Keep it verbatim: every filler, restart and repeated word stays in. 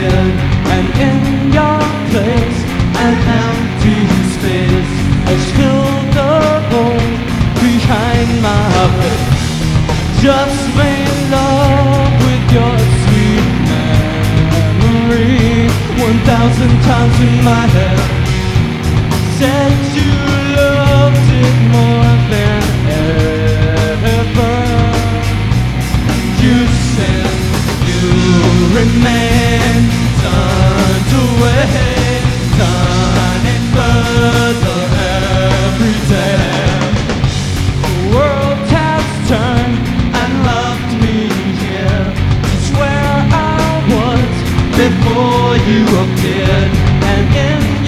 appeared, and in your place an empty space has filled the hole behind my face. Just made love with your sweet memory one thousand times in my head. Said you loved it more than ever. You said you remain turned away, turning further every day. The world has turned and left me here, just where I was before you appeared, and in